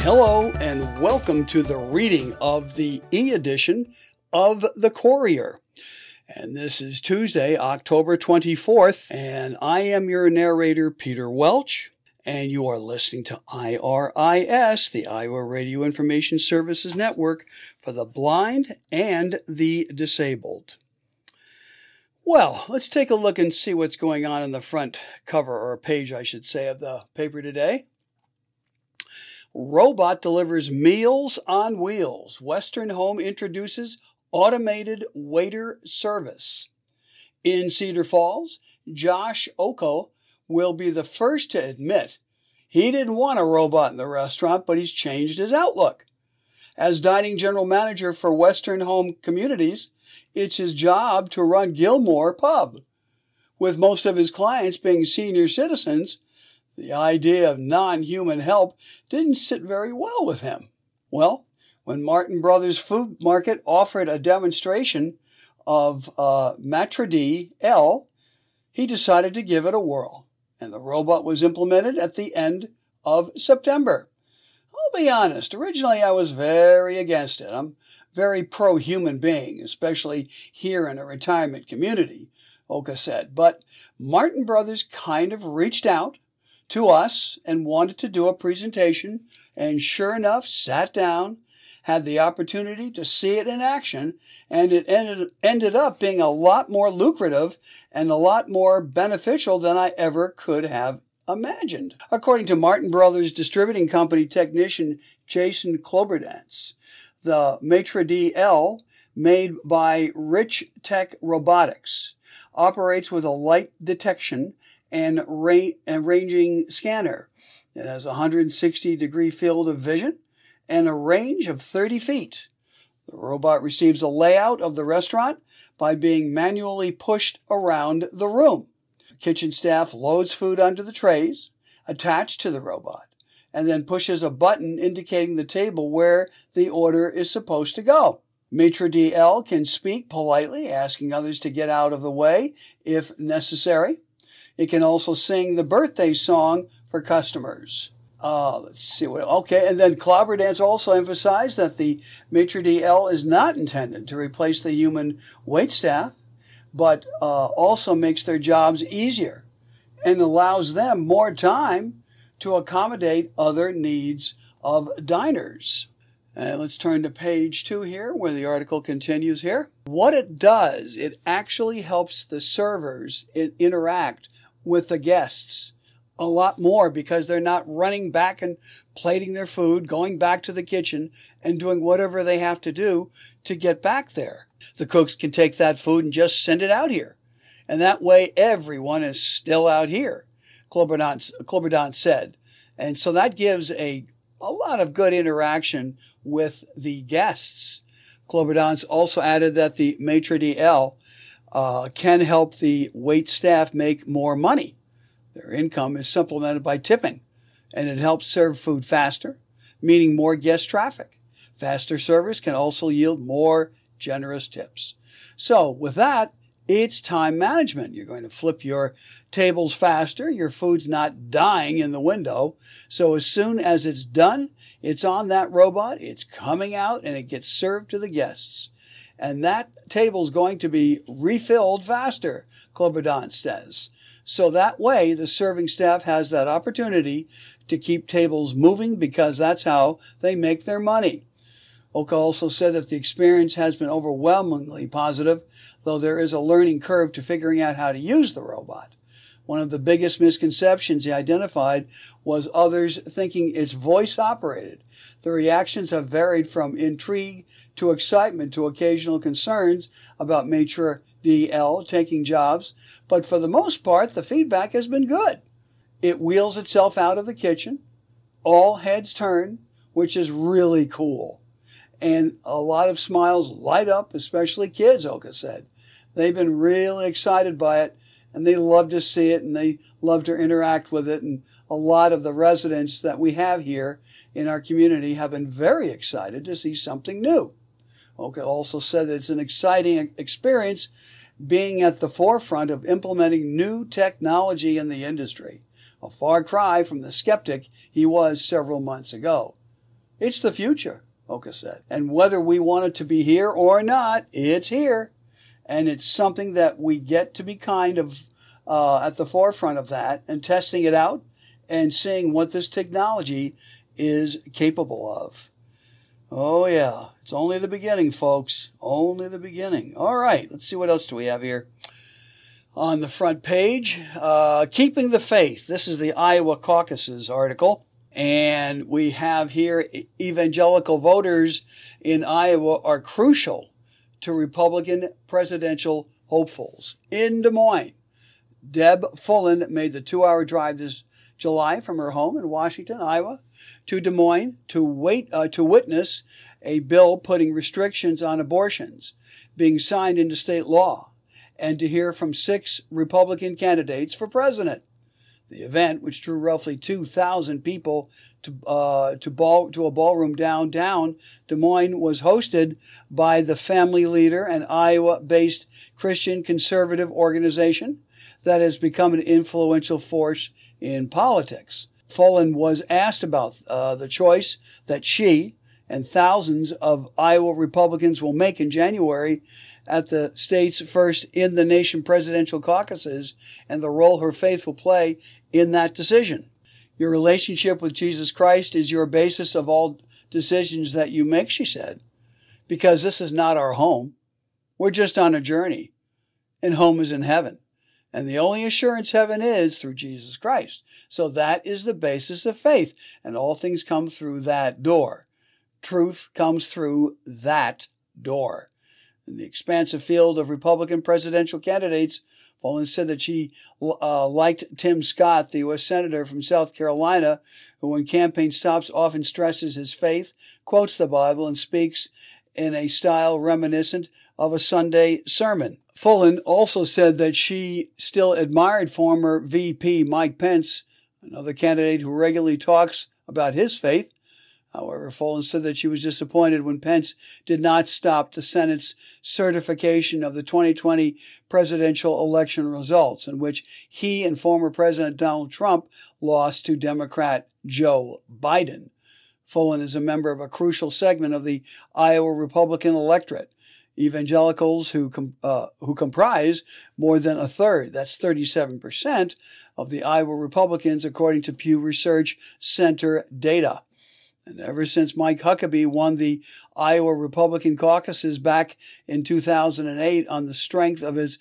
Hello and welcome to the reading of the e-edition of The Courier. And this is Tuesday, October 24th, and I am your narrator, Peter Welch, and you are listening to IRIS, the Iowa Radio Information Services Network for the blind and the disabled. Well, let's take a look and see what's going on in the front cover, or page, I should say, of the paper today. Robot delivers meals on wheels. Western Home introduces automated waiter service. In Cedar Falls, Josh Oko will be the first to admit he didn't want a robot in the restaurant, but he's changed his outlook. As dining general manager for Western Home Communities, it's his job to run Gilmore Pub. With most of his clients being senior citizens, the idea of non-human help didn't sit very well with him. Well, when Martin Brothers Food Market offered a demonstration of Maitre d', he decided to give it a whirl, and the robot was implemented at the end of September. I'll be honest, originally I was very against it. I'm very pro-human being, especially here in a retirement community, Oka said. But Martin Brothers kind of reached out to us and wanted to do a presentation, and sure enough, sat down, had the opportunity to see it in action, and it ended up being a lot more lucrative and a lot more beneficial than I ever could have imagined. According to Martin Brothers Distributing Company technician Jason Kloberdance, the Maitre d', made by Rich Tech Robotics, operates with a light detection and ranging scanner. It has a 160-degree field of vision and a range of 30 feet. The robot receives a layout of the restaurant by being manually pushed around the room. The kitchen staff loads food onto the trays attached to the robot and then pushes a button indicating the table where the order is supposed to go. Maitre d' can speak politely, asking others to get out of the way if necessary. It can also sing the birthday song for customers. Let's see what. Okay, and then Kloberdance also emphasized that the Maitre d' is not intended to replace the human waitstaff, but also makes their jobs easier and allows them more time to accommodate other needs of diners. Let's turn to page 2 here, where the article continues here. What it does, it actually helps the servers interact with the guests a lot more, because they're not running back and plating their food, going back to the kitchen and doing whatever they have to do to get back there. The cooks can take that food and just send it out here. And that way everyone is still out here, Kloberdance said. And so that gives a lot of good interaction with the guests. Kloberdance also added that the Maitre d' can help the wait staff make more money. Their income is supplemented by tipping, and it helps serve food faster, meaning more guest traffic. Faster service can also yield more generous tips. So with that, it's time management. You're going to flip your tables faster. Your food's not dying in the window. So as soon as it's done, it's on that robot, it's coming out, and it gets served to the guests. And that table's going to be refilled faster, Kloberdance says. So that way, the serving staff has that opportunity to keep tables moving, because that's how they make their money. Oka also said that the experience has been overwhelmingly positive, though there is a learning curve to figuring out how to use the robot. One of the biggest misconceptions he identified was others thinking it's voice operated. The reactions have varied from intrigue to excitement to occasional concerns about Maitre d' taking jobs, but for the most part, the feedback has been good. It wheels itself out of the kitchen. All heads turn, which is really cool. And a lot of smiles light up, especially kids, Oka said. They've been really excited by it, and they love to see it, and they love to interact with it. And a lot of the residents that we have here in our community have been very excited to see something new. Oka also said that it's an exciting experience being at the forefront of implementing new technology in the industry, a far cry from the skeptic he was several months ago. It's the future, Oka said. And whether we want it to be here or not, it's here. And it's something that we get to be kind of at the forefront of that and testing it out and seeing what this technology is capable of. Oh, yeah. It's only the beginning, folks. Only the beginning. All right. Let's see what else do we have here. On the front page, Keeping the Faith. This is the Iowa Caucuses article. And we have here evangelical voters in Iowa are crucial to Republican presidential hopefuls. In Des Moines, Deb Fullen made the 2-hour drive this July from her home in Washington, Iowa, to Des Moines to witness a bill putting restrictions on abortions being signed into state law and to hear from 6 Republican candidates for president. The event, which drew roughly 2,000 people to a ballroom downtown Des Moines, was hosted by the Family Leader, an Iowa-based Christian conservative organization that has become an influential force in politics. Fullen was asked about the choice that she and thousands of Iowa Republicans will make in January at the state's first in-the-nation presidential caucuses and the role her faith will play in that decision. Your relationship with Jesus Christ is your basis of all decisions that you make, she said, because this is not our home. We're just on a journey, and home is in heaven. And the only assurance heaven is through Jesus Christ. So that is the basis of faith, and all things come through that door. Truth comes through that door. In the expansive field of Republican presidential candidates, Fullen said that she liked Tim Scott, the U.S. Senator from South Carolina, who in campaign stops often stresses his faith, quotes the Bible, and speaks in a style reminiscent of a Sunday sermon. Fullen also said that she still admired former VP Mike Pence, another candidate who regularly talks about his faith. However, Fullen said that she was disappointed when Pence did not stop the Senate's certification of the 2020 presidential election results, in which he and former President Donald Trump lost to Democrat Joe Biden. Fullen is a member of a crucial segment of the Iowa Republican electorate, evangelicals who comprise more than a third, that's 37%, of the Iowa Republicans, according to Pew Research Center data. And ever since Mike Huckabee won the Iowa Republican caucuses back in 2008 on the strength of the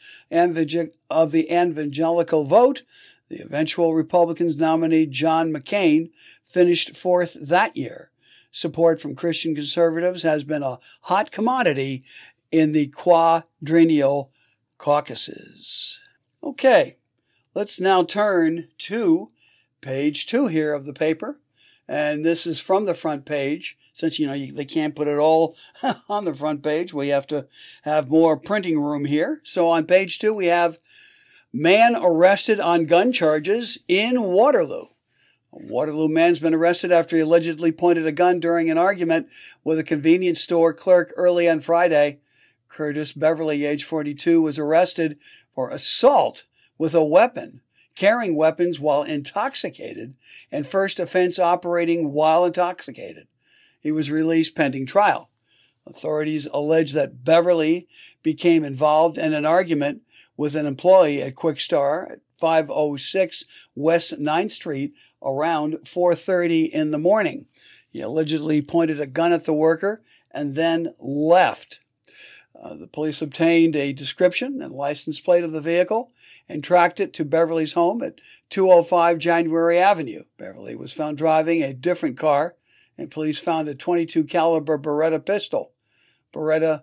evangelical vote, the eventual Republicans nominee John McCain finished fourth that year. Support from Christian conservatives has been a hot commodity in the quadrennial caucuses. Okay, let's now turn to page 2 here of the paper. And this is from the front page. Since, they can't put it all on the front page, we have to have more printing room here. So on page 2, we have man arrested on gun charges in Waterloo. A Waterloo man's been arrested after he allegedly pointed a gun during an argument with a convenience store clerk early on Friday. Curtis Beverly, age 42, was arrested for assault with a weapon, carrying weapons while intoxicated, and first offense operating while intoxicated. He was released pending trial. Authorities allege that Beverly became involved in an argument with an employee at Quick Star at 506 West 9th Street around 4:30 in the morning. He allegedly pointed a gun at the worker and then left. The police obtained a description and license plate of the vehicle and tracked it to Beverly's home at 205 January Avenue. Beverly was found driving a different car, and police found a .22 caliber Beretta pistol. Beverly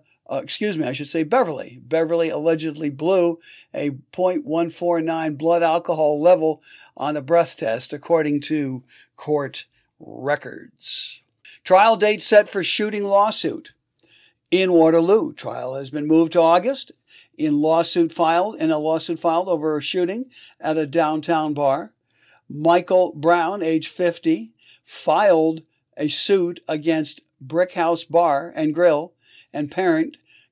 allegedly blew a .149 blood alcohol level on a breath test, according to court records. Trial date set for shooting lawsuit. In Waterloo, trial has been moved to August in a lawsuit filed over a shooting at a downtown bar. Michael Brown, age 50, filed a suit against Brick House Bar and Grill and parent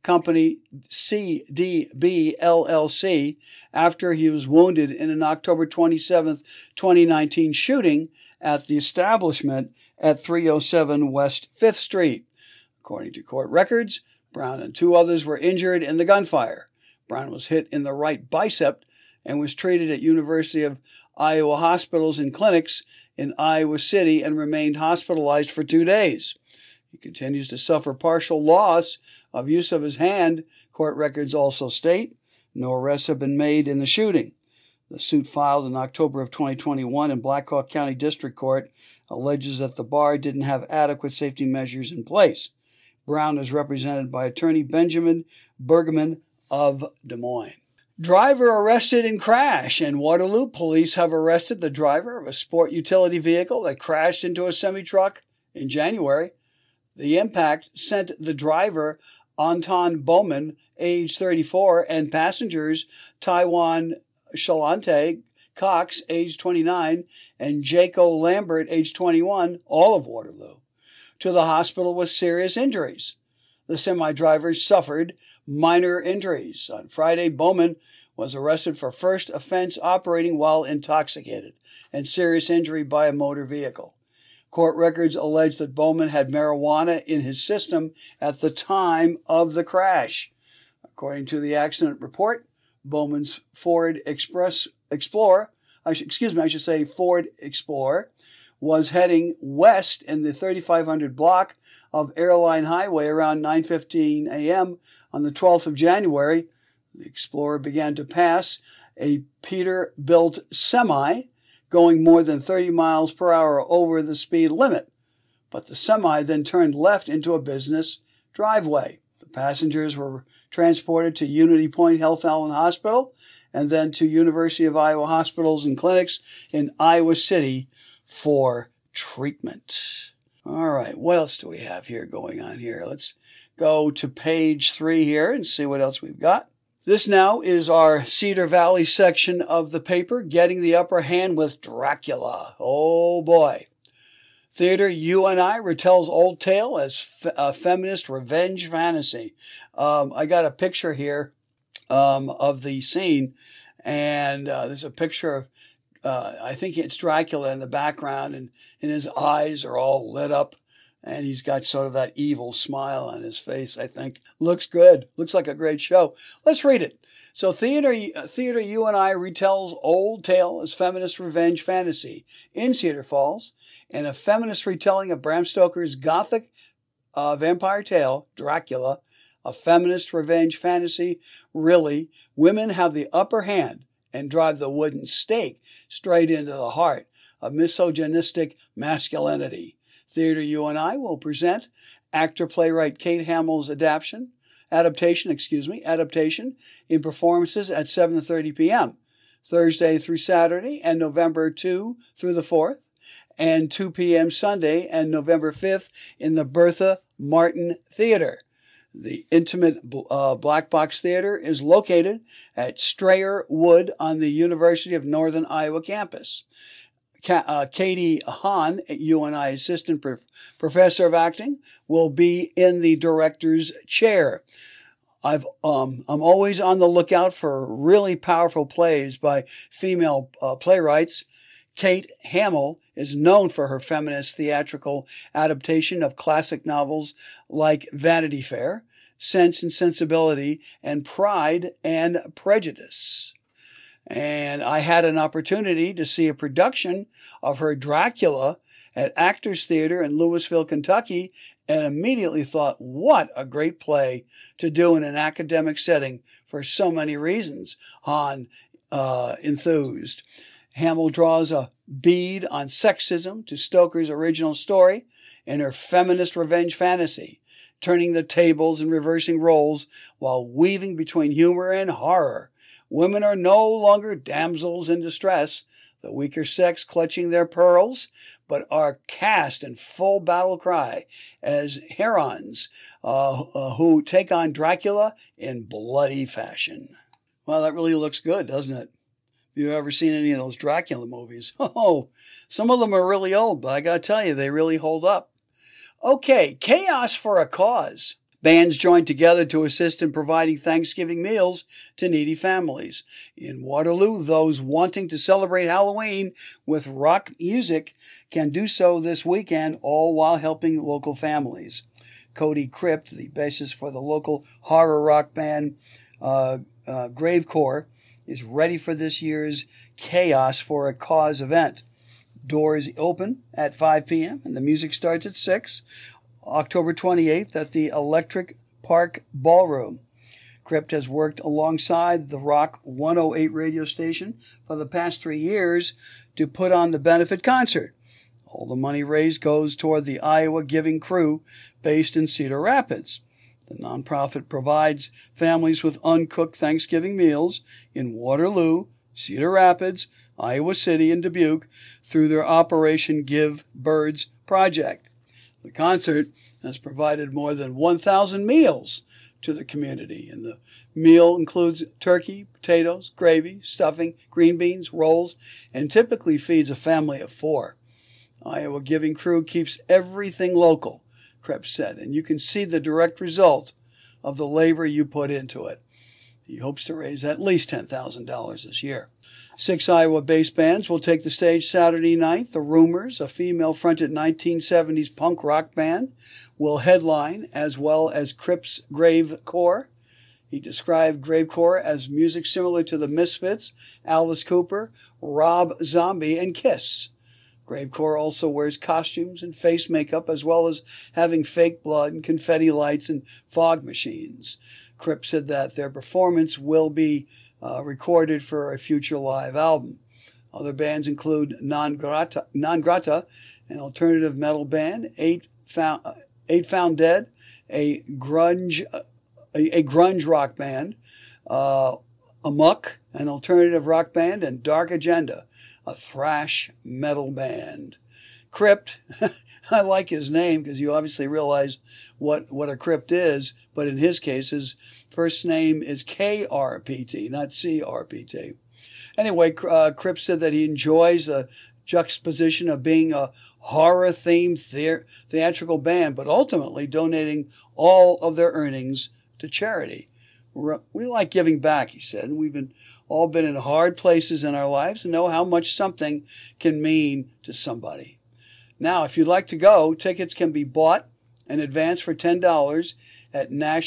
company CDB LLC after he was wounded in an October 27, 2019 shooting at the establishment at 307 West 5th Street. According to court records, Brown and two others were injured in the gunfire. Brown was hit in the right bicep and was treated at University of Iowa hospitals and clinics in Iowa City and remained hospitalized for 2 days. He continues to suffer partial loss of use of his hand, court records also state. No arrests have been made in the shooting. The suit filed in October of 2021 in Black Hawk County District Court alleges that the bar didn't have adequate safety measures in place. Brown is represented by attorney Benjamin Bergman of Des Moines. Driver arrested in crash. In Waterloo, police have arrested the driver of a sport utility vehicle that crashed into a semi-truck in January. The impact sent the driver, Anton Bowman, age 34, and passengers Taiwan Shalante Cox, age 29, and Jaco Lambert, age 21, all of Waterloo, to the hospital with serious injuries. The semi-drivers suffered minor injuries. On Friday, Bowman was arrested for first offense operating while intoxicated and serious injury by a motor vehicle. Court records allege that Bowman had marijuana in his system at the time of the crash. According to the accident report, Bowman's Ford Explorer, was heading west in the 3500 block of Airline Highway around 9:15 a.m. on the 12th of January. The Explorer began to pass a Peterbilt semi going more than 30 miles per hour over the speed limit, but the semi then turned left into a business driveway. The passengers were transported to Unity Point Health Allen Hospital and then to University of Iowa hospitals and clinics in Iowa City for treatment. All right, what else do we have here going on here? Let's go to page 3 here and see what else we've got. This now is our Cedar Valley section of the paper, getting the upper hand with Dracula. Oh boy. Theater UNI retells old tale as a feminist revenge fantasy. I got a picture here of the scene, and there's a picture of I think it's Dracula in the background, and his eyes are all lit up, and he's got sort of that evil smile on his face, I think. Looks good. Looks like a great show. Let's read it. So Theater UNI retells old tale as feminist revenge fantasy in Cedar Falls, and a feminist retelling of Bram Stoker's gothic vampire tale, Dracula, a feminist revenge fantasy. Really, women have the upper hand and drive the wooden stake straight into the heart of misogynistic masculinity. Theater UNI will present actor-playwright Kate Hamill's adaptation in performances at 7:30 p.m. Thursday through Saturday and November 2 through the 4th, and 2 p.m. Sunday and November 5th in the Bertha Martin Theater. The intimate Black Box Theater is located at Strayer Wood on the University of Northern Iowa campus. Katie Hahn, UNI Assistant Professor of Acting, will be in the director's chair. I'm always on the lookout for really powerful plays by female playwrights. Kate Hamill is known for her feminist theatrical adaptation of classic novels like Vanity Fair, Sense and Sensibility, and Pride and Prejudice. And I had an opportunity to see a production of her Dracula at Actors Theater in Louisville, Kentucky, and immediately thought, what a great play to do in an academic setting for so many reasons. Hahn enthused. Hamill draws a bead on sexism to Stoker's original story in her feminist revenge fantasy, turning the tables and reversing roles while weaving between humor and horror. Women are no longer damsels in distress, the weaker sex clutching their pearls, but are cast in full battle cry as herons who take on Dracula in bloody fashion. Well, that really looks good, doesn't it? If you've ever seen any of those Dracula movies, some of them are really old, but I got to tell you, they really hold up. Okay, Chaos for a Cause Bands joined together to assist in providing Thanksgiving meals to needy families. In Waterloo, those wanting to celebrate Halloween with rock music can do so this weekend, all while helping local families. Cody Crypt, the bassist for the local horror rock band Gravecore, is ready for this year's Chaos for a Cause event. Doors open at 5 p.m. and the music starts at 6. October 28th at the Electric Park Ballroom. Crypt has worked alongside the Rock 108 radio station for the past 3 years to put on the benefit concert. All the money raised goes toward the Iowa Giving Crew based in Cedar Rapids. The nonprofit provides families with uncooked Thanksgiving meals in Waterloo, Cedar Rapids, Iowa City, and Dubuque through their Operation Give Birds project. The concert has provided more than 1,000 meals to the community, and the meal includes turkey, potatoes, gravy, stuffing, green beans, rolls, and typically feeds a family of 4. Iowa Giving Crew keeps everything local, Krebs said, and you can see the direct result of the labor you put into it. He hopes to raise at least $10,000 this year. 6 Iowa-based bands will take the stage Saturday night. The Rumors, a female-fronted 1970s punk rock band, will headline, as well as Crypt's Gravecore. He described Gravecore as music similar to the Misfits, Alice Cooper, Rob Zombie, and Kiss. Gravecore also wears costumes and face makeup, as well as having fake blood and confetti lights and fog machines. Crypt said that their performance will be recorded for a future live album. Other bands include Non Grata, an alternative metal band, Eight Found Dead, a grunge rock band, Amok, an alternative rock band, and Dark Agenda, a thrash metal band. Crypt, I like his name because you obviously realize what a crypt is, but in his case, his first name is KRPT, not CRPT. Anyway, Crypt said that he enjoys the juxtaposition of being a horror-themed theatrical band, but ultimately donating all of their earnings to charity. We like giving back, he said, and we've all been in hard places in our lives and know how much something can mean to somebody. Now, if you'd like to go, tickets can be bought in advance for $10 at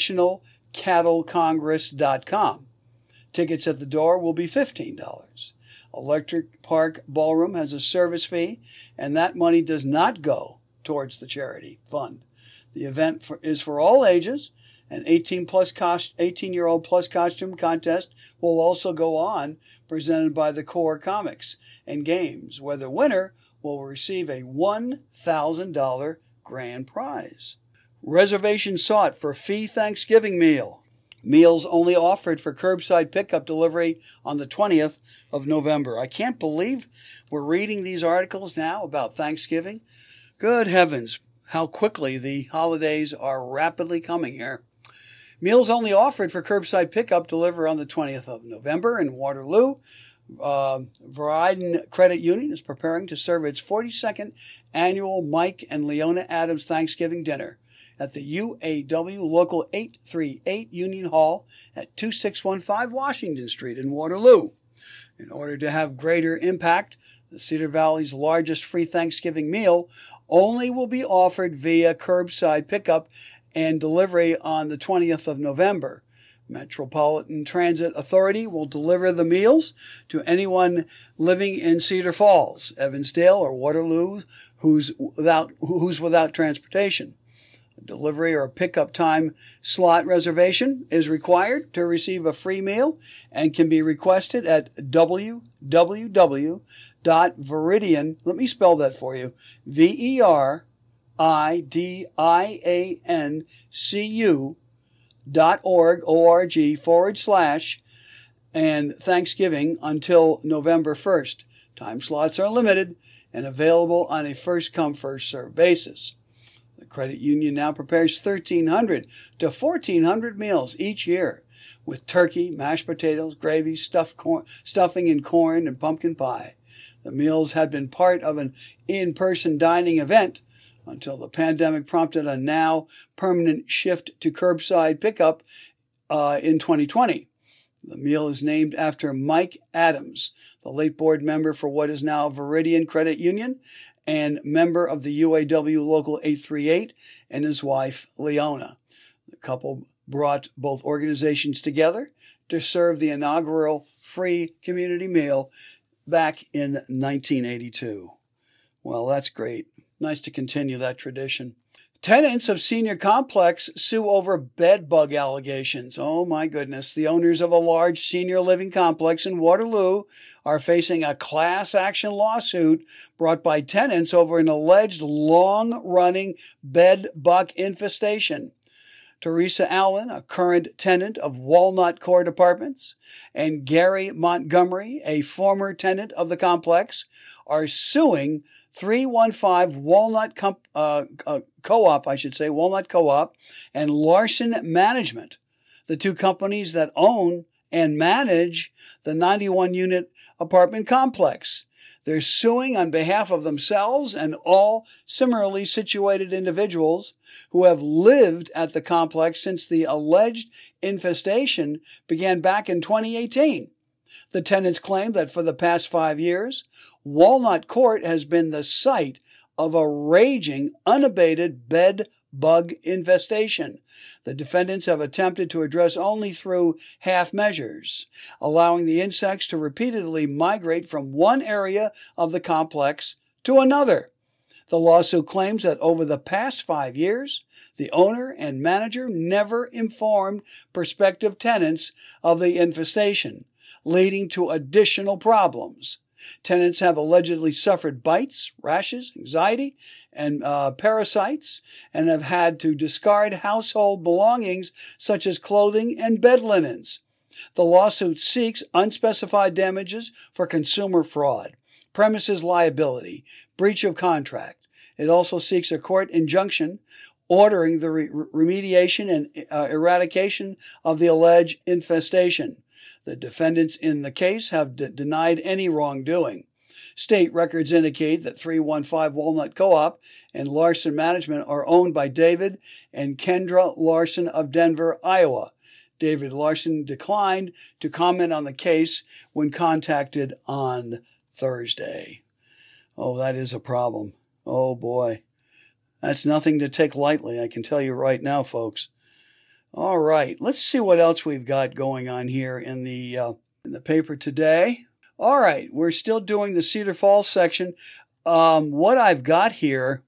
nationalcattlecongress.com. Tickets at the door will be $15. Electric Park Ballroom has a service fee, and that money does not go towards the charity fund. The event is for all ages. An 18-year-old plus costume contest will also go on, presented by the Core Comics and Games, where the winner will receive a $1,000 grand prize. Reservation sought for Fee Thanksgiving meal. Meals only offered for curbside pickup delivery on the 20th of November. I can't believe we're reading these articles now about Thanksgiving. Good heavens, how quickly the holidays are rapidly coming here. Meals only offered for curbside pickup delivery on the 20th of November in Waterloo. Veriden Credit Union is preparing to serve its 42nd annual Mike and Leona Adams Thanksgiving dinner at the UAW Local 838 Union Hall at 2615 Washington Street in Waterloo. In order to have greater impact, the Cedar Valley's largest free Thanksgiving meal only will be offered via curbside pickup and delivery on the 20th of November. Metropolitan Transit Authority will deliver the meals to anyone living in Cedar Falls, Evansdale, or Waterloo who's without transportation. A delivery or pickup time slot reservation is required to receive a free meal and can be requested at www.veridian, let me spell that for you, veridiancu.org and Thanksgiving until November 1st. Time slots are limited and available on a first-come, first-served basis. The credit union now prepares 1,300 to 1,400 meals each year with turkey, mashed potatoes, gravy, stuffing and corn, and pumpkin pie. The meals had been part of an in-person dining event until the pandemic prompted a now permanent shift to curbside pickup in 2020. The meal is named after Mike Adams, the late board member for what is now Veridian Credit Union and member of the UAW Local 838, and his wife, Leona. The couple brought both organizations together to serve the inaugural free community meal back in 1982. Well, that's great. Nice to continue that tradition. Tenants of senior complex sue over bed bug allegations. Oh my goodness. The owners of a large senior living complex in Waterloo are facing a class action lawsuit brought by tenants over an alleged long-running bed bug infestation. Teresa Allen, a current tenant of Walnut Court Apartments, and Gary Montgomery, a former tenant of the complex, are suing 315 Walnut Co-op, and Larson Management, the two companies that own and manage the 91-unit apartment complex. They're suing on behalf of themselves and all similarly situated individuals who have lived at the complex since the alleged infestation began back in 2018. The tenants claim that for the past 5 years, Walnut Court has been the site of a raging, unabated bed bug infestation. The defendants have attempted to address only through half measures, allowing the insects to repeatedly migrate from one area of the complex to another. The lawsuit claims that over the past 5 years, the owner and manager never informed prospective tenants of the infestation, leading to additional problems. Tenants have allegedly suffered bites, rashes, anxiety, and parasites, and have had to discard household belongings such as clothing and bed linens. The lawsuit seeks unspecified damages for consumer fraud, premises liability, breach of contract. It also seeks a court injunction ordering the remediation and eradication of the alleged infestation. The defendants in the case have denied any wrongdoing. State records indicate that 315 Walnut Co-op and Larson Management are owned by David and Kendra Larson of Denver, Iowa. David Larson declined to comment on the case when contacted on Thursday. Oh, that is a problem. Oh, boy. That's nothing to take lightly, I can tell you right now, folks. All right, let's see what else we've got going on here in the paper today. All right, we're still doing the Cedar Falls section. What I've got here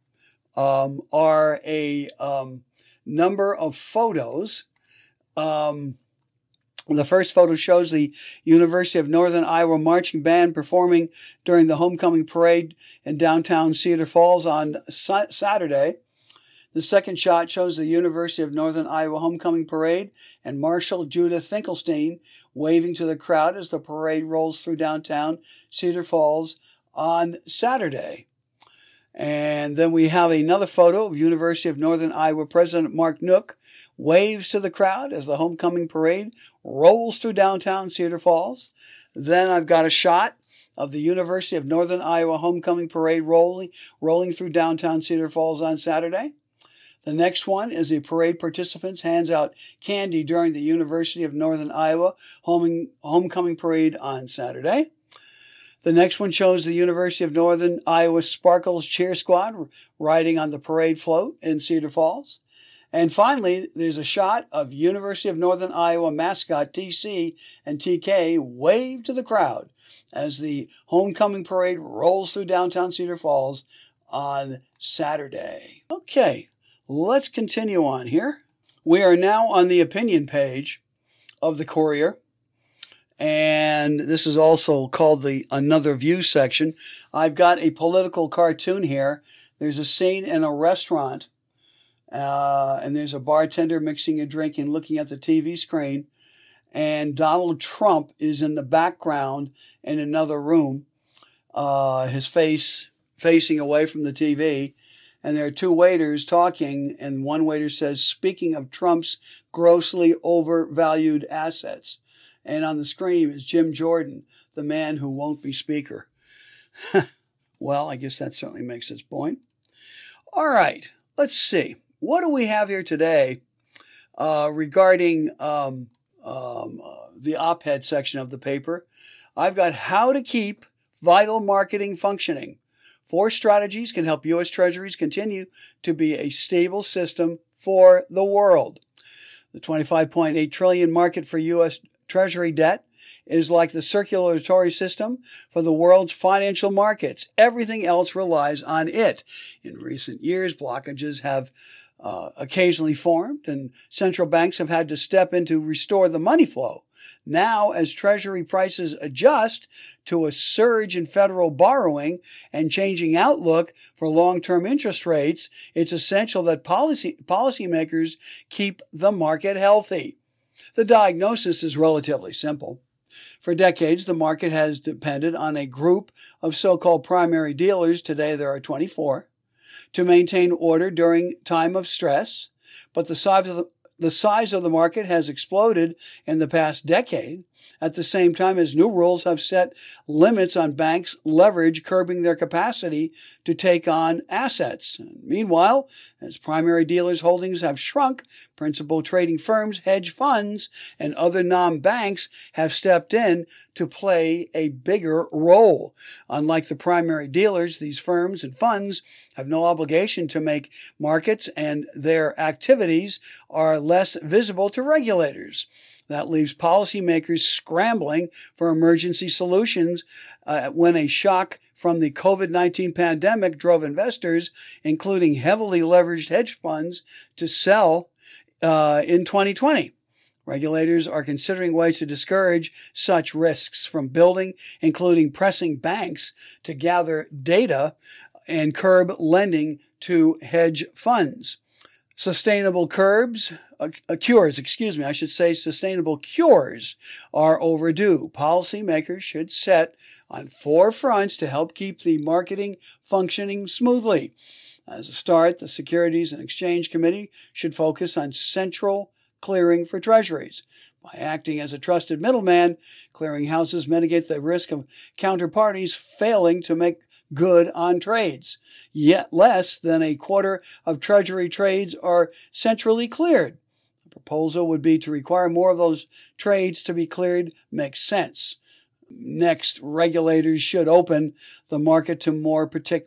are a number of photos. The first photo shows the University of Northern Iowa Marching Band performing during the homecoming parade in downtown Cedar Falls on Saturday. The second shot shows the University of Northern Iowa Homecoming Parade and Marshal Judith Finkelstein waving to the crowd as the parade rolls through downtown Cedar Falls on Saturday. And then we have another photo of University of Northern Iowa President Mark Nook waves to the crowd as the homecoming parade rolls through downtown Cedar Falls. Then I've got a shot of the University of Northern Iowa Homecoming Parade rolling through downtown Cedar Falls on Saturday. The next one is the parade participants hands out candy during the University of Northern Iowa homecoming parade on Saturday. The next one shows the University of Northern Iowa Sparkles Cheer Squad riding on the parade float in Cedar Falls. And finally, there's a shot of University of Northern Iowa mascot TC and TK wave to the crowd as the homecoming parade rolls through downtown Cedar Falls on Saturday. Okay. Let's continue on here. We are now on the opinion page of the Courier, and this is also called the Another View section. I've got a political cartoon here. There's a scene in a restaurant, and there's a bartender mixing a drink and looking at the TV screen, and Donald Trump is in the background in another room, his face facing away from the TV. And there are two waiters talking, and one waiter says, "Speaking of Trump's grossly overvalued assets." And on the screen is Jim Jordan, the man who won't be speaker. Well, I guess that certainly makes its point. All right, let's see. What do we have here today regarding the op-ed section of the paper? I've got how to keep vital marketing functioning. 4 strategies can help U.S. Treasuries continue to be a stable system for the world. The $25.8 trillion market for U.S. Treasury debt is like the circulatory system for the world's financial markets. Everything else relies on it. In recent years, blockages have occasionally formed, and central banks have had to step in to restore the money flow. Now, as Treasury prices adjust to a surge in federal borrowing and changing outlook for long-term interest rates, it's essential that policymakers keep the market healthy. The diagnosis is relatively simple. For decades, the market has depended on a group of so-called primary dealers, today there are 24, to maintain order during time of stress, but the size of the market has exploded in the past decade, at the same time as new rules have set limits on banks' leverage, curbing their capacity to take on assets. Meanwhile, as primary dealers' holdings have shrunk, principal trading firms, hedge funds, and other non-banks have stepped in to play a bigger role. Unlike the primary dealers, these firms and funds have no obligation to make markets, and their activities are less visible to regulators. That leaves policymakers scrambling for emergency solutions when a shock from the COVID-19 pandemic drove investors, including heavily leveraged hedge funds, to sell in 2020. Regulators are considering ways to discourage such risks from building, including pressing banks to gather data and curb lending to hedge funds. Sustainable cures are overdue. Policymakers should set on 4 fronts to help keep the marketing functioning smoothly. As a start, the Securities and Exchange Committee should focus on central clearing for treasuries. By acting as a trusted middleman, clearinghouses mitigate the risk of counterparties failing to make good on trades. Yet less than a quarter of Treasury trades are centrally cleared. The proposal would be to require more of those trades to be cleared. Makes sense. Next, regulators should open the market to more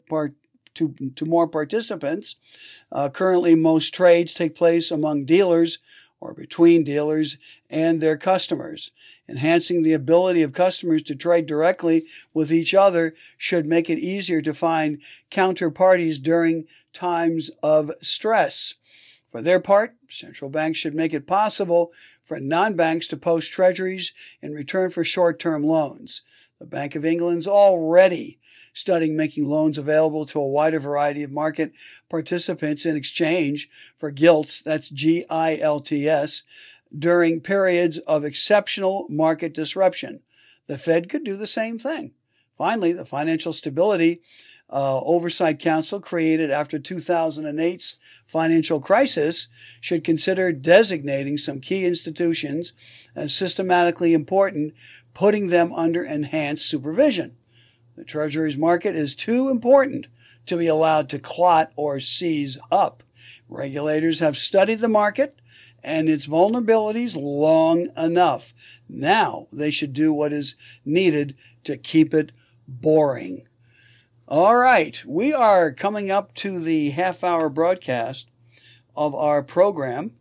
participants. Currently, most trades take place among dealers or between dealers and their customers. Enhancing the ability of customers to trade directly with each other should make it easier to find counterparties during times of stress. For their part, central banks should make it possible for non-banks to post treasuries in return for short-term loans. The Bank of England's already studying making loans available to a wider variety of market participants in exchange for gilts, that's G-I-L-T-S, during periods of exceptional market disruption. The Fed could do the same thing. Finally, the Financial Stability Oversight Council, created after 2008's financial crisis, should consider designating some key institutions as systematically important, putting them under enhanced supervision. The Treasuries market is too important to be allowed to clot or seize up. Regulators have studied the market and its vulnerabilities long enough. Now they should do what is needed to keep it boring. All right, we are coming up to the half-hour broadcast of our program,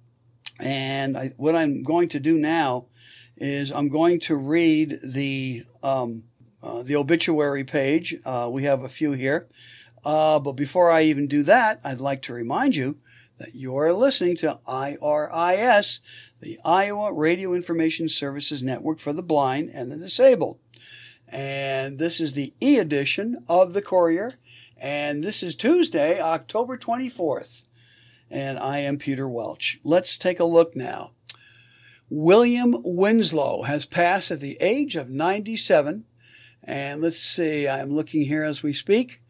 and what I'm going to do now is I'm going to read the obituary page. We have a few here, but before I even do that, I'd like to remind you that you're listening to IRIS, the Iowa Radio Information Services Network for the Blind and the Disabled. And this is the e-edition of the Courier. And this is Tuesday, October 24th. And I am Peter Welch. Let's take a look now. William Winslow has passed at the age of 97. And let's see, I'm looking here as we speak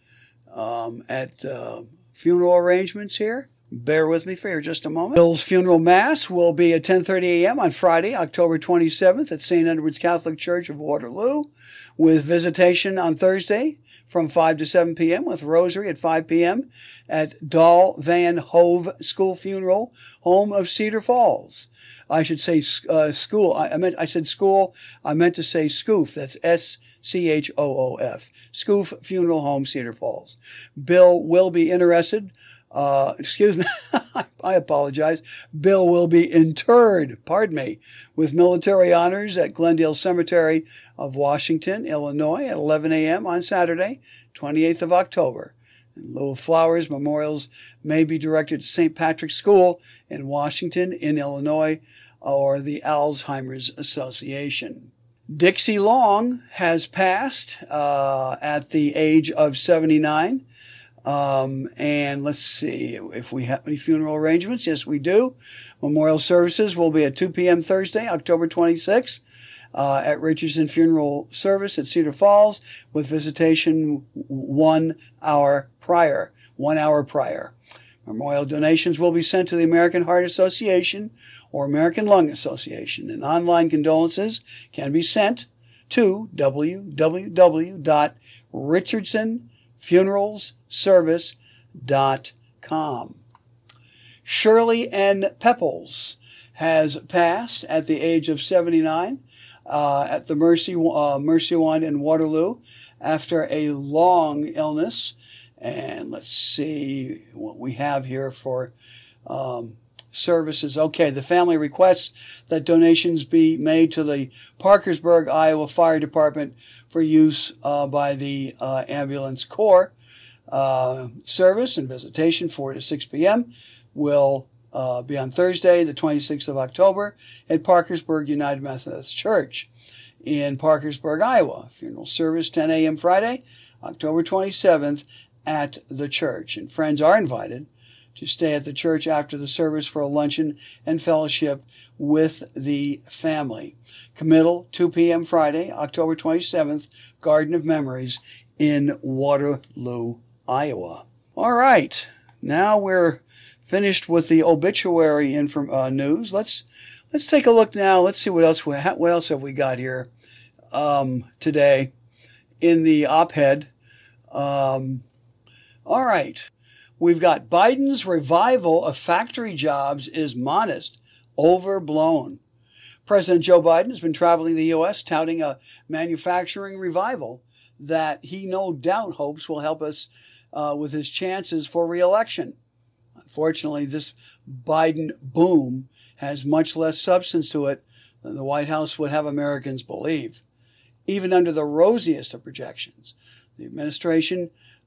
at funeral arrangements here. Bear with me for just a moment. Bill's funeral mass will be at 10:30 a.m. on Friday, October 27th at St. Edward's Catholic Church of Waterloo, with visitation on Thursday from 5 to 7 p.m. with Rosary at 5 p.m. at Dahl Van Hove School Funeral Home of Cedar Falls. I should say school. I said school. I meant to say Schoof. That's Schoof. Schoof Funeral Home, Cedar Falls. Bill will be interested. Excuse me. I apologize. Bill will be interred, with military honors at Glendale Cemetery of Washington, Illinois at 11 a.m. on Saturday, 28th of October. In lieu of flowers, memorials may be directed to St. Patrick's School in Washington, in Illinois, or the Alzheimer's Association. Dixie Long has passed at the age of 79. And let's see if we have any funeral arrangements. Yes, we do. Memorial services will be at 2 p.m. Thursday, October 26th, at Richardson Funeral Service at Cedar Falls, with visitation 1 hour prior. Memorial donations will be sent to the American Heart Association or American Lung Association, and online condolences can be sent to www.richardsonfuneralsservice.com. Shirley N. Pepples has passed at the age of 79 at the Mercy One in Waterloo after a long illness. And let's see what we have here for services. Okay, the family requests that donations be made to the Parkersburg, Iowa Fire Department for use by the Ambulance Corps. Service and visitation 4 to 6 p.m. will be on Thursday, the 26th of October at Parkersburg United Methodist Church in Parkersburg, Iowa. Funeral service 10 a.m. Friday, October 27th at the church. And friends are invited to stay at the church after the service for a luncheon and fellowship with the family. Committal, 2 p.m. Friday, October 27th, Garden of Memories in Waterloo, Iowa. All right, now we're finished with the obituary news. Let's take a look now. Let's see what else have we got here today in the op-ed. All right. We've got Biden's revival of factory jobs is modest, overblown. President Joe Biden has been traveling the U.S. touting a manufacturing revival that he no doubt hopes will help us with his chances for re-election. Unfortunately, this Biden boom has much less substance to it than the White House would have Americans believe. Even under the rosiest of projections, the administration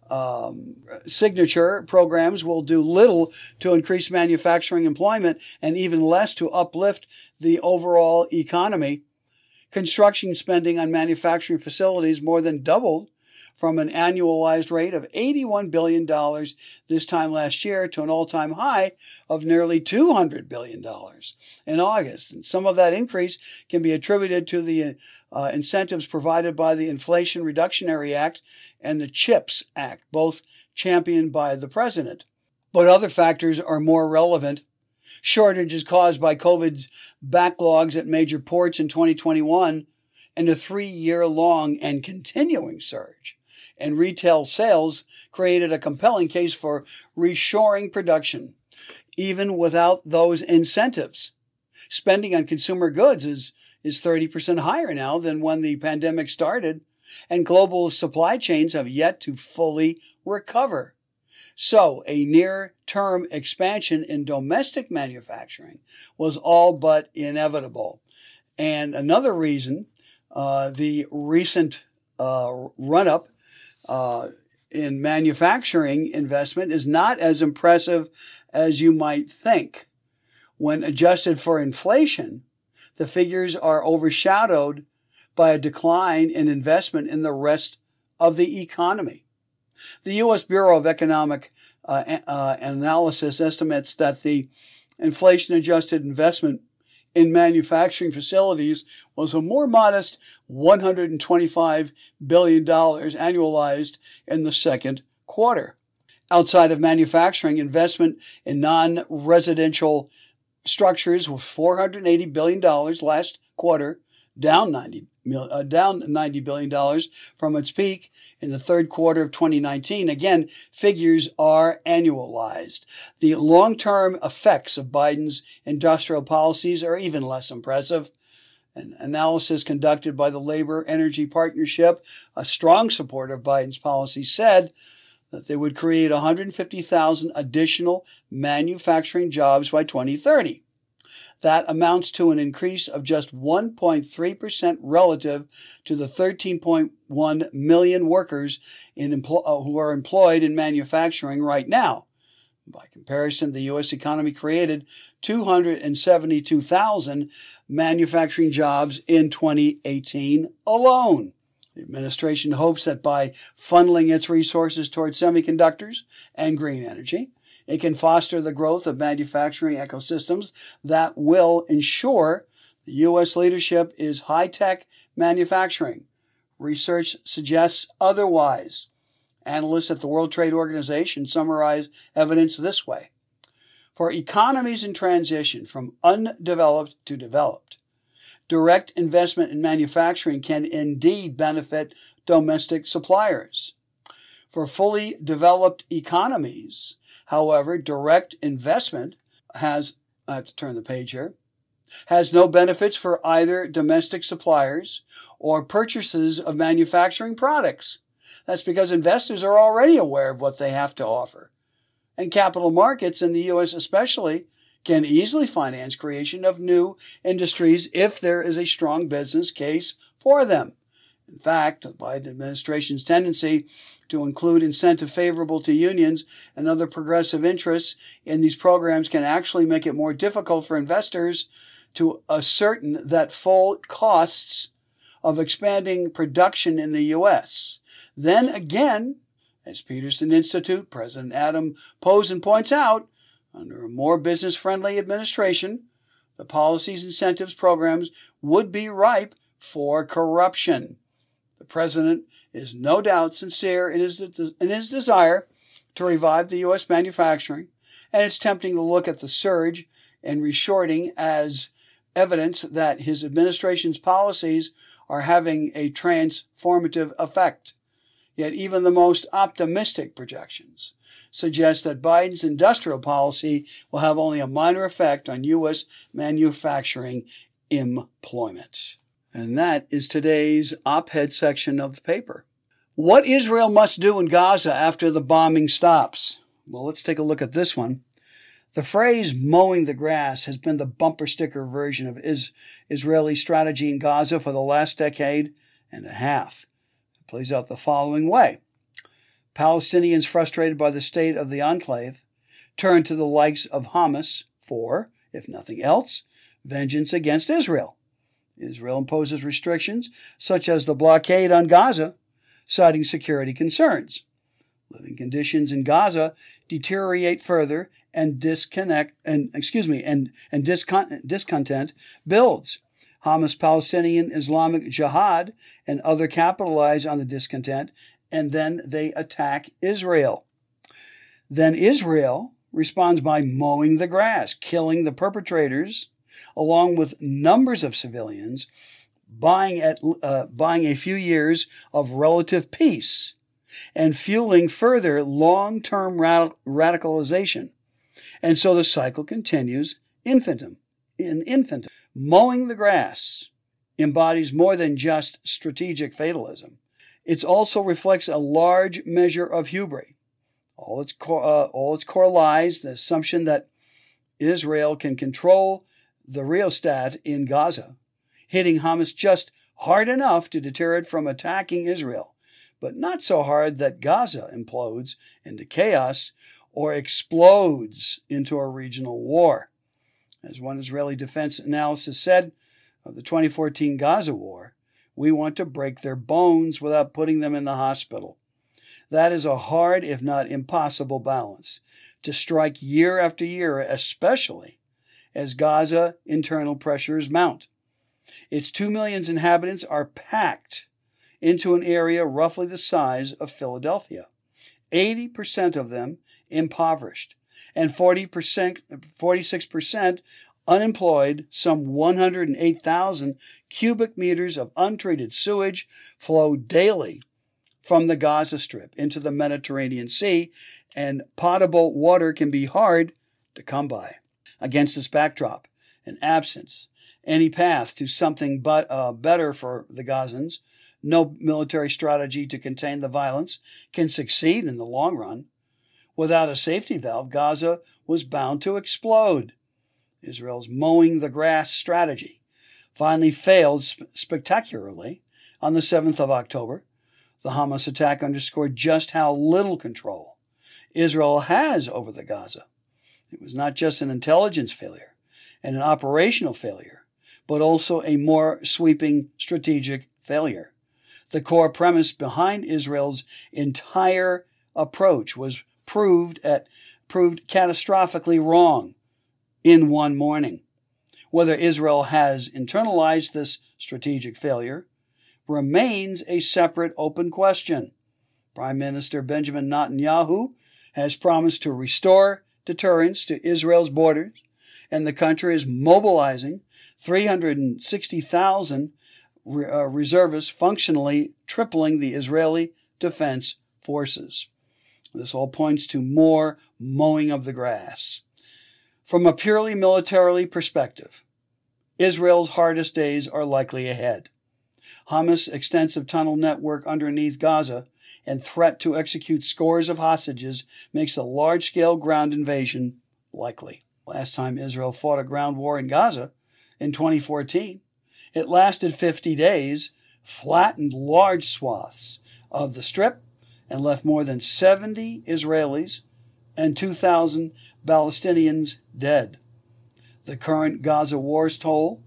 signature programs will do little to increase manufacturing employment and even less to uplift the overall economy. Construction spending on manufacturing facilities more than doubled from an annualized rate of $81 billion this time last year to an all-time high of nearly $200 billion in August. And some of that increase can be attributed to the incentives provided by the Inflation Reduction Act and the CHIPS Act, both championed by the president. But other factors are more relevant. Shortages caused by COVID's backlogs at major ports in 2021 and a 3-year-long and continuing surge and retail sales created a compelling case for reshoring production. Even without those incentives, spending on consumer goods is 30% higher now than when the pandemic started, and global supply chains have yet to fully recover. So a near-term expansion in domestic manufacturing was all but inevitable. And another reason, the recent run-up in manufacturing investment is not as impressive as you might think. When adjusted for inflation, the figures are overshadowed by a decline in investment in the rest of the economy. The U.S. Bureau of Economic Analysis estimates that the inflation-adjusted investment in manufacturing facilities was a more modest $125 billion annualized in the second quarter. Outside of manufacturing, investment in non-residential structures was $480 billion last quarter, down $90 down $90 billion from its peak in the third quarter of 2019. Again, figures are annualized. The long-term effects of Biden's industrial policies are even less impressive. An analysis conducted by the Labor Energy Partnership, a strong supporter of Biden's policy, said that they would create 150,000 additional manufacturing jobs by 2030. That amounts to an increase of just 1.3% relative to the 13.1 million workers who are employed in manufacturing right now. By comparison, the U.S. economy created 272,000 manufacturing jobs in 2018 alone. The administration hopes that by funneling its resources towards semiconductors and green energy, it can foster the growth of manufacturing ecosystems that will ensure the U.S. leadership is high-tech manufacturing. Research suggests otherwise. Analysts at the World Trade Organization summarize evidence this way. For economies in transition from undeveloped to developed, direct investment in manufacturing can indeed benefit domestic suppliers. For fully developed economies, however, direct investment has no benefits for either domestic suppliers or purchasers of manufacturing products. That's because investors are already aware of what they have to offer. And capital markets, in the U.S. especially, can easily finance creation of new industries if there is a strong business case for them. In fact, the Biden administration's tendency to include incentive favorable to unions and other progressive interests in these programs can actually make it more difficult for investors to ascertain that full costs of expanding production in the U.S. Then again, as Peterson Institute President Adam Posen points out, under a more business-friendly administration, the policies, incentives, programs would be ripe for corruption. The president is no doubt sincere in his desire to revive the U.S. manufacturing, and it's tempting to look at the surge and reshoring as evidence that his administration's policies are having a transformative effect. Yet even the most optimistic projections suggest that Biden's industrial policy will have only a minor effect on U.S. manufacturing employment. And that is today's op-ed section of the paper. What Israel must do in Gaza after the bombing stops. Well, let's take a look at this one. The phrase mowing the grass has been the bumper sticker version of Israeli strategy in Gaza for the last decade and a half. It plays out the following way. Palestinians frustrated by the state of the enclave turn to the likes of Hamas for, if nothing else, vengeance against Israel. Israel imposes restrictions such as the blockade on Gaza, citing security concerns. Living conditions in Gaza deteriorate further and discontent builds. Hamas, Palestinian Islamic Jihad, and other capitalize on the discontent, and then they attack Israel. Then Israel responds by mowing the grass, killing the perpetrators, along with numbers of civilians, buying a few years of relative peace, and fueling further long-term radicalization. And so the cycle continues infinitum. Mowing the grass embodies more than just strategic fatalism. It also reflects a large measure of hubris. All its core lies the assumption that Israel can control the rheostat in Gaza, hitting Hamas just hard enough to deter it from attacking Israel, but not so hard that Gaza implodes into chaos or explodes into a regional war. As one Israeli defense analyst said of the 2014 Gaza war, we want to break their bones without putting them in the hospital. That is a hard, if not impossible, balance to strike year after year, especially as Gaza internal pressures mount. Its 2 million inhabitants are packed into an area roughly the size of Philadelphia, 80% of them impoverished, and 46% unemployed, some 108,000 cubic meters of untreated sewage flow daily from the Gaza Strip into the Mediterranean Sea, and potable water can be hard to come by. Against this backdrop, and absence any path to something but better for the Gazans, no military strategy to contain the violence can succeed in the long run. Without a safety valve, Gaza was bound to explode. Israel's mowing the grass strategy finally failed spectacularly on the 7th of October. The Hamas attack underscored just how little control Israel has over the Gaza. It was not just an intelligence failure and an operational failure, but also a more sweeping strategic failure. The core premise behind Israel's entire approach was proved catastrophically wrong in one morning. Whether Israel has internalized this strategic failure remains a separate open question. Prime Minister Benjamin Netanyahu has promised to restore deterrence to Israel's borders, and the country is mobilizing 360,000 reservists, functionally tripling the Israeli Defense Forces. This all points to more mowing of the grass. From a purely militarily perspective, Israel's hardest days are likely ahead. Hamas' extensive tunnel network underneath Gaza and threat to execute scores of hostages makes a large-scale ground invasion likely. Last time Israel fought a ground war in Gaza, in 2014, it lasted 50 days, flattened large swaths of the Strip, and left more than 70 Israelis and 2,000 Palestinians dead. The current Gaza's war's toll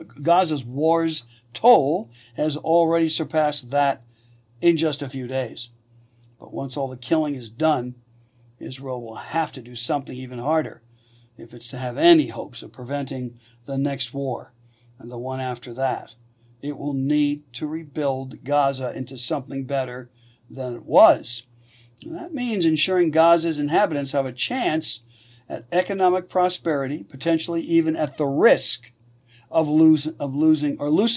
has already surpassed that in just a few days. But once all the killing is done, Israel will have to do something even harder if it's to have any hopes of preventing the next war and the one after that. It will need to rebuild Gaza into something better than it was. And that means ensuring Gaza's inhabitants have a chance at economic prosperity, potentially even at the risk of loosening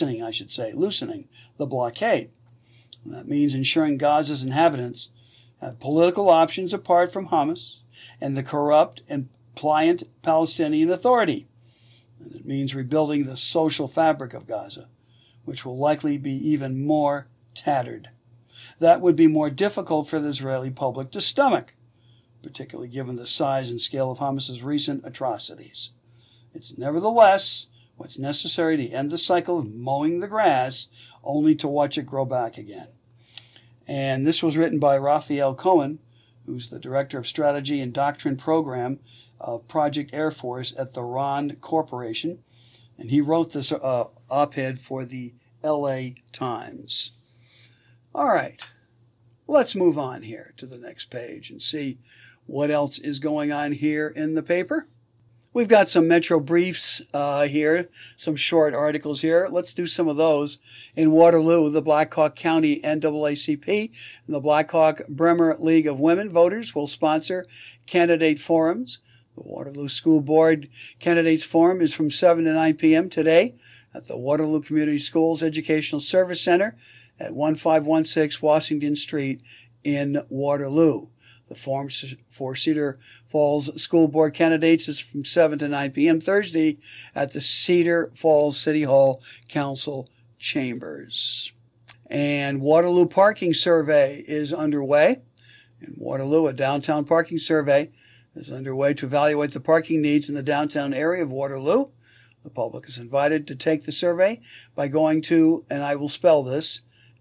the blockade. And that means ensuring Gaza's inhabitants have political options apart from Hamas and the corrupt and pliant Palestinian Authority. And it means rebuilding the social fabric of Gaza, which will likely be even more tattered. That would be more difficult for the Israeli public to stomach, particularly given the size and scale of Hamas's recent atrocities. It's nevertheless what's necessary to end the cycle of mowing the grass, only to watch it grow back again. And this was written by Raphael Cohen, who's the Director of Strategy and Doctrine Program of Project Air Force at the RAND Corporation. And he wrote this op-ed for the LA Times. All right, let's move on here to the next page and see what else is going on here in the paper. We've got some Metro briefs here, some short articles here. Let's do some of those. In Waterloo, the Black Hawk County NAACP and the Black Hawk Bremer League of Women Voters will sponsor candidate forums. The Waterloo School Board Candidates Forum is from 7 to 9 p.m. today at the Waterloo Community Schools Educational Service Center at 1516 Washington Street in Waterloo. The forum for Cedar Falls School Board candidates is from 7 to 9 p.m. Thursday at the Cedar Falls City Hall Council Chambers. And Waterloo Parking Survey is underway. In Waterloo, a downtown parking survey is underway to evaluate the parking needs in the downtown area of Waterloo. The public is invited to take the survey by going to, and I will spell this,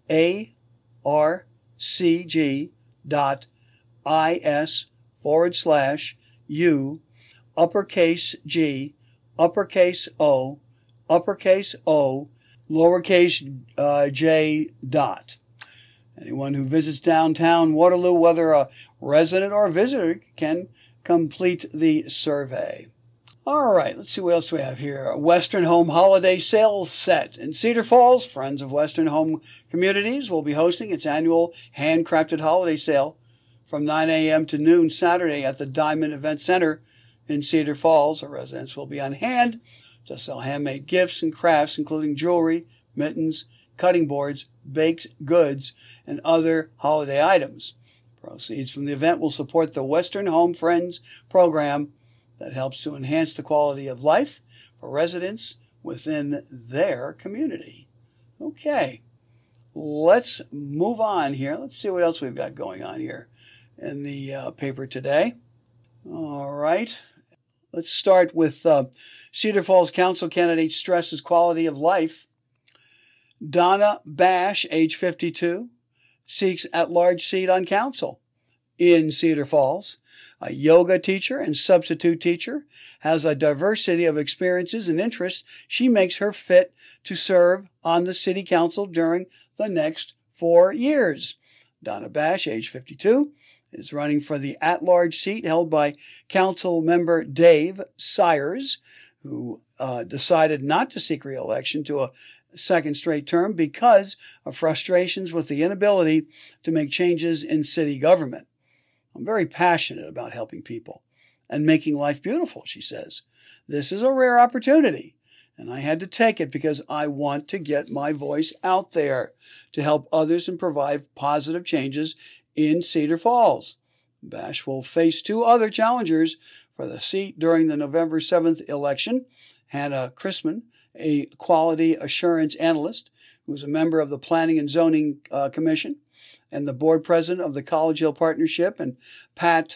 arcg.is/u, uppercase G, uppercase O, uppercase O, lowercase j dot. Anyone who visits downtown Waterloo, whether a resident or a visitor, can complete the survey. All right, let's see what else we have here. Western Home Holiday Sales Set. In Cedar Falls, Friends of Western Home Communities will be hosting its annual handcrafted holiday sale from 9 a.m. to noon Saturday at the Diamond Event Center In Cedar Falls, the residents will be on hand to sell handmade gifts and crafts, including jewelry, mittens, cutting boards, baked goods, and other holiday items. Proceeds from the event will support the Western Home Friends program that helps to enhance the quality of life for residents within their community. Okay, let's move on here. Let's see what else we've got going on here in the paper today. All right. Let's start with Cedar Falls Council candidate stresses quality of life. Donna Bash, age 52, seeks at-large seat on council. In Cedar Falls, a yoga teacher and substitute teacher has a diversity of experiences and interests. She makes her fit to serve on the city council during the next 4 years. Donna Bash, age 52, is running for the at-large seat held by council member Dave Sires, who decided not to seek re-election to a second straight term because of frustrations with the inability to make changes in city government. I'm very passionate about helping people and making life beautiful, she says. This is a rare opportunity, and I had to take it because I want to get my voice out there to help others and provide positive changes in Cedar Falls. Bash will face 2 other challengers for the seat during the November 7th election. Hannah Chrisman, a quality assurance analyst who's a member of the Planning and Zoning Commission and the board president of the College Hill Partnership, and Pat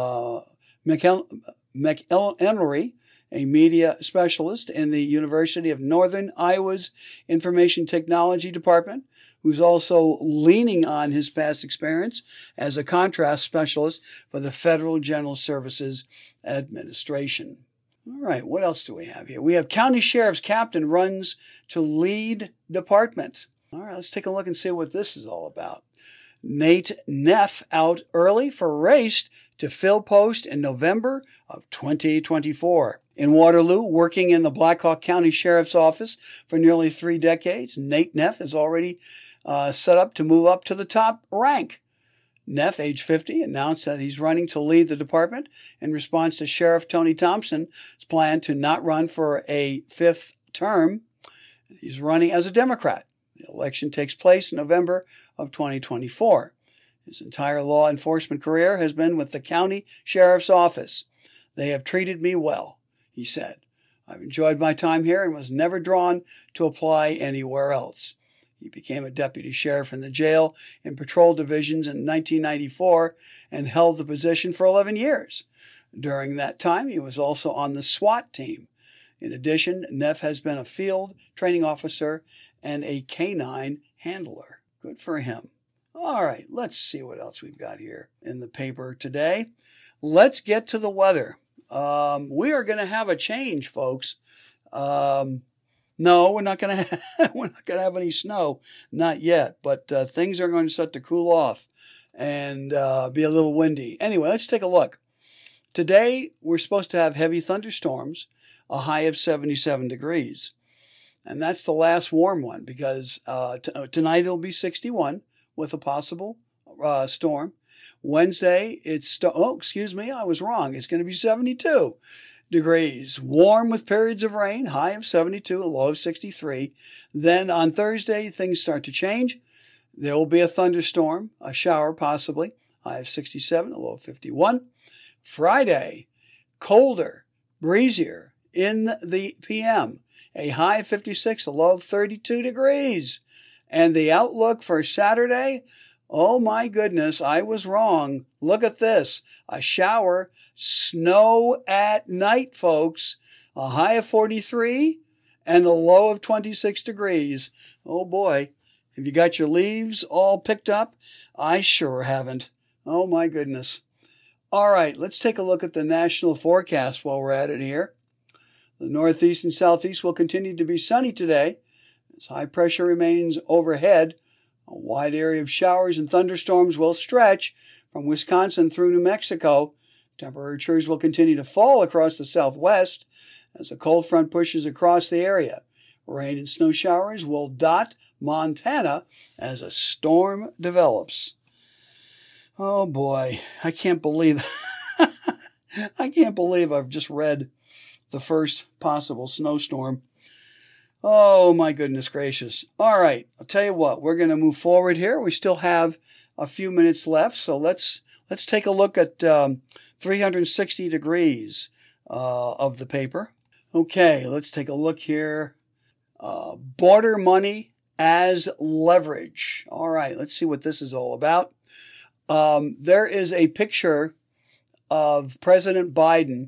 McElnery, a media specialist in the University of Northern Iowa's Information Technology Department, who's also leaning on his past experience as a contrast specialist for the Federal General Services Administration. All right, what else do we have here? We have County Sheriff's Captain runs to lead department. All right, let's take a look and see what this is all about. Nate Neff out early for race to fill post in November of 2024. In Waterloo, working in the Blackhawk County Sheriff's Office for nearly 3 decades, Nate Neff is already set up to move up to the top rank. Neff, age 50, announced that he's running to lead the department in response to Sheriff Tony Thompson's plan to not run for a 5th term. He's running as a Democrat. The election takes place in November of 2024. His entire law enforcement career has been with the county sheriff's office. They have treated me well, he said. I've enjoyed my time here and was never drawn to apply anywhere else. He became a deputy sheriff in the jail and patrol divisions in 1994 and held the position for 11 years. During that time, he was also on the SWAT team. In addition, Neff has been a field training officer and a canine handler. Good for him. All right, let's see what else we've got here in the paper today. Let's get to the weather. We are going to have a change, folks. No, we're not going to have any snow, not yet. But things are going to start to cool off and be a little windy. Anyway, let's take a look. Today we're supposed to have heavy thunderstorms, a high of 77 degrees. And that's the last warm one because tonight it'll be 61 with a possible storm. Wednesday, I was wrong. It's going to be 72 degrees. Warm with periods of rain, high of 72, a low of 63. Then on Thursday, things start to change. There will be a thunderstorm, a shower possibly, high of 67, a low of 51. Friday, colder, breezier in the PM. A high of 56, a low of 32 degrees. And the outlook for Saturday, oh my goodness, I was wrong. Look at this. A shower, snow at night, folks. A high of 43 and a low of 26 degrees. Oh boy, have you got your leaves all picked up? I sure haven't. Oh my goodness. All right, let's take a look at the national forecast while we're at it here. The northeast and southeast will continue to be sunny today as high pressure remains overhead. A wide area of showers and thunderstorms will stretch from Wisconsin through New Mexico. Temperatures will continue to fall across the southwest as a cold front pushes across the area. Rain and snow showers will dot Montana as a storm develops. Oh boy, I can't believe I can't believe I've just read the first possible snowstorm. Oh, my goodness gracious. All right, I'll tell you what, we're going to move forward here. We still have a few minutes left, so let's take a look at 360 degrees of the paper. Okay, let's take a look here. Border money as leverage. All right, let's see what this is all about. There is a picture of President Biden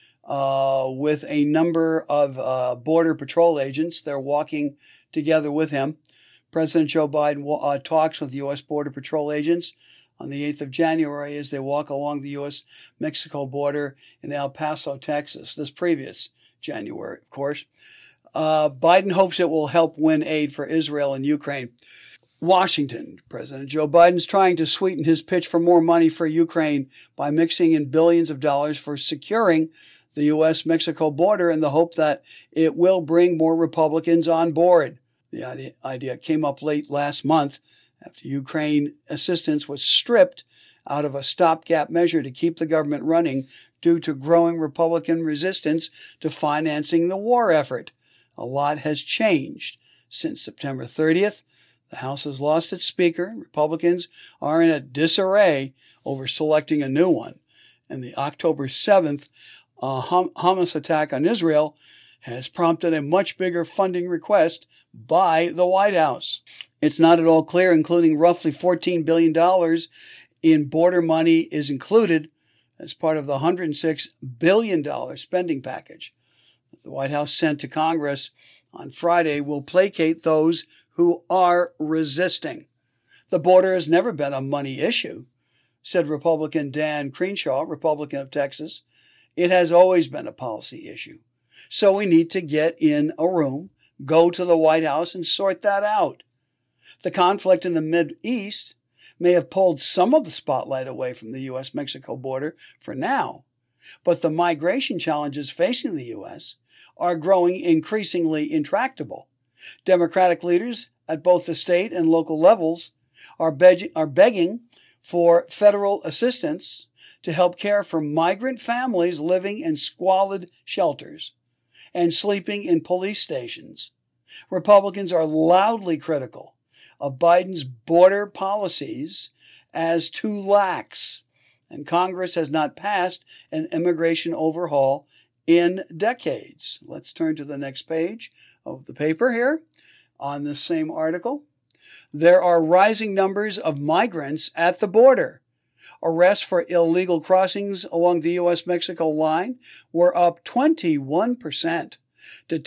with a number of Border Patrol agents. They're walking together with him. President Joe Biden talks with U.S. Border Patrol agents on the 8th of January as they walk along the U.S.-Mexico border in El Paso, Texas, this previous January, of course. Biden hopes it will help win aid for Israel and Ukraine. Washington, President Joe Biden's trying to sweeten his pitch for more money for Ukraine by mixing in billions of dollars for securing the U.S.-Mexico border in the hope that it will bring more Republicans on board. The idea came up late last month after Ukraine assistance was stripped out of a stopgap measure to keep the government running due to growing Republican resistance to financing the war effort. A lot has changed since September 30th. The House has lost its speaker. Republicans are in a disarray over selecting a new one. And the October 7th Hamas attack on Israel has prompted a much bigger funding request by the White House. It's not at all clear, including roughly $14 billion in border money is included as part of the $106 billion spending package that the White House sent to Congress on Friday will placate those who are resisting. The border has never been a money issue, said Republican Dan Crenshaw, Republican of Texas. It has always been a policy issue. So we need to get in a room, go to the White House, and sort that out. The conflict in the Mideast may have pulled some of the spotlight away from the U.S.-Mexico border for now, but the migration challenges facing the U.S. are growing increasingly intractable. Democratic leaders at both the state and local levels are begging for federal assistance to help care for migrant families living in squalid shelters and sleeping in police stations. Republicans are loudly critical of Biden's border policies as too lax, and Congress has not passed an immigration overhaul in decades. Let's turn to the next page of the paper here on this same article. There are rising numbers of migrants at the border. Arrests for illegal crossings along the U.S.-Mexico line were up 21% to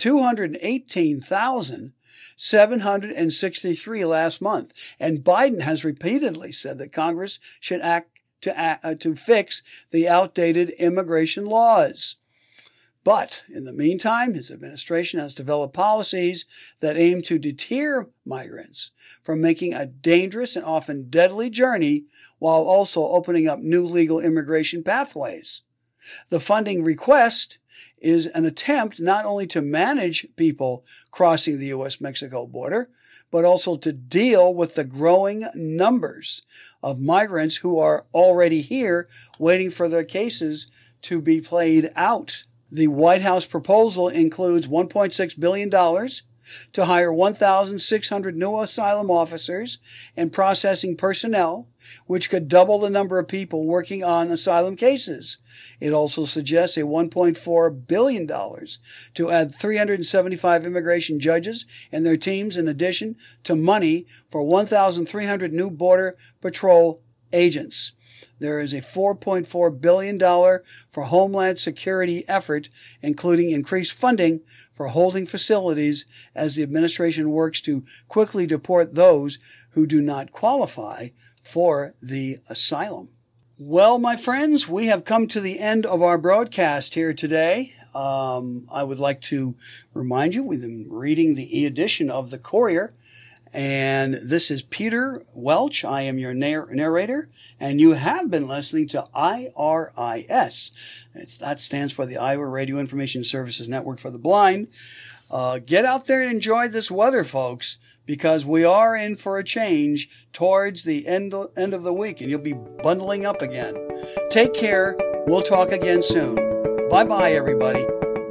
218,763 last month. And Biden has repeatedly said that Congress should act to fix the outdated immigration laws. But in the meantime, his administration has developed policies that aim to deter migrants from making a dangerous and often deadly journey while also opening up new legal immigration pathways. The funding request is an attempt not only to manage people crossing the U.S.-Mexico border, but also to deal with the growing numbers of migrants who are already here waiting for their cases to be played out. The White House proposal includes $1.6 billion to hire 1,600 new asylum officers and processing personnel, which could double the number of people working on asylum cases. It also suggests a $1.4 billion to add 375 immigration judges and their teams, in addition to money for 1,300 new Border Patrol agents. There is a $4.4 billion for Homeland Security effort, including increased funding for holding facilities as the administration works to quickly deport those who do not qualify for the asylum. Well, my friends, we have come to the end of our broadcast here today. I would like to remind you, we've been reading the e-edition of the Courier. And this is Peter Welch. I am your narrator, and you have been listening to IRIS. That stands for the Iowa Radio Information Services Network for the Blind. Get out there and enjoy this weather, folks, because we are in for a change towards the end of the week, and you'll be bundling up again. Take care. We'll talk again soon. Bye-bye, everybody.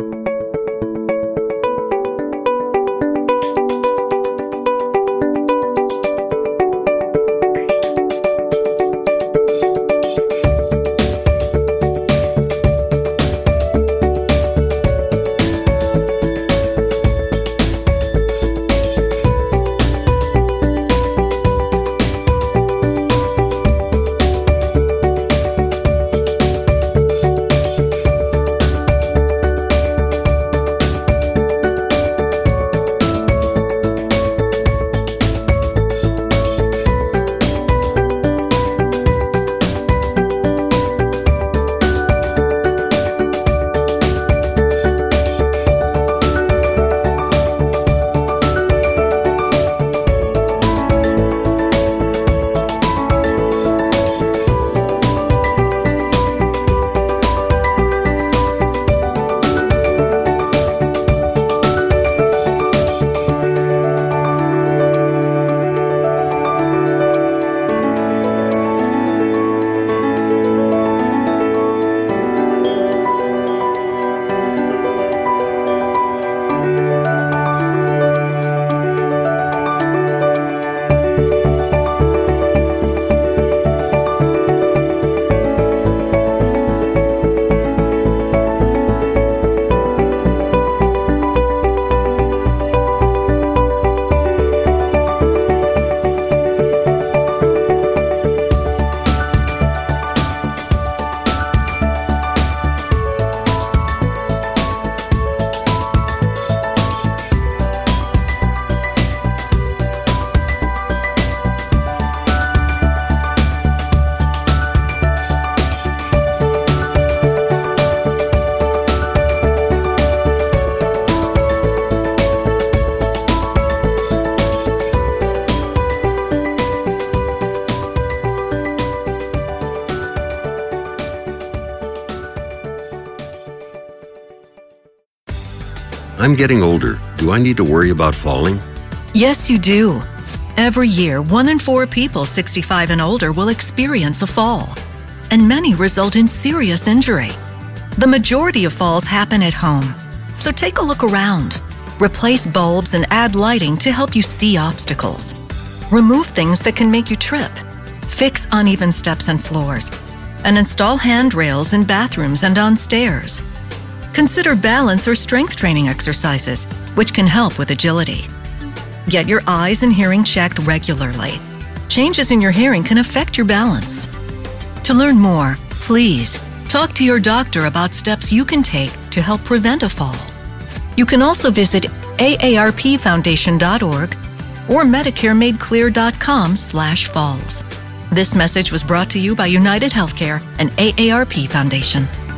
I'm getting older. Do I need to worry about falling? Yes, you do. Every year, 1 in 4 people 65 and older will experience a fall, and many result in serious injury. The majority of falls happen at home, so take a look around. Replace bulbs and add lighting to help you see obstacles. Remove things that can make you trip. Fix uneven steps and floors, and install handrails in bathrooms and on stairs. Consider balance or strength training exercises, which can help with agility. Get your eyes and hearing checked regularly. Changes in your hearing can affect your balance. To learn more, please talk to your doctor about steps you can take to help prevent a fall. You can also visit aarpfoundation.org or medicaremadeclear.com/falls. This message was brought to you by United Healthcare and AARP Foundation.